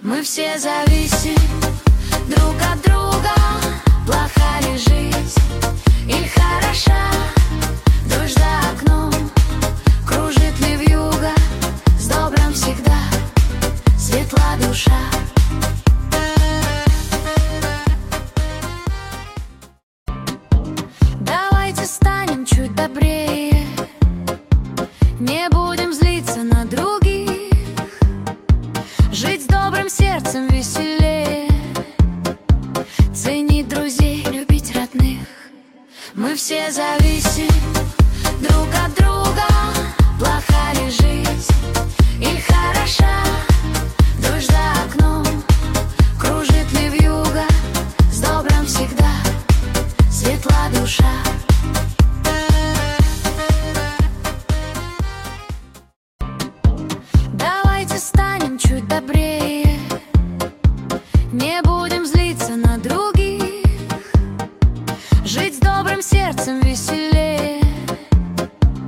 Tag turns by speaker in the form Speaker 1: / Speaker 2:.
Speaker 1: Мы все зависим друг от друга. Плоха ли жизнь или хороша? Дождь за окном, кружит ли вьюга? С добром всегда светла душа. Давайте станем чуть добрее, не будем злиться на других, жить с добрым сердцем веселее, ценить друзей, любить родных. Мы все зависим друг от друга.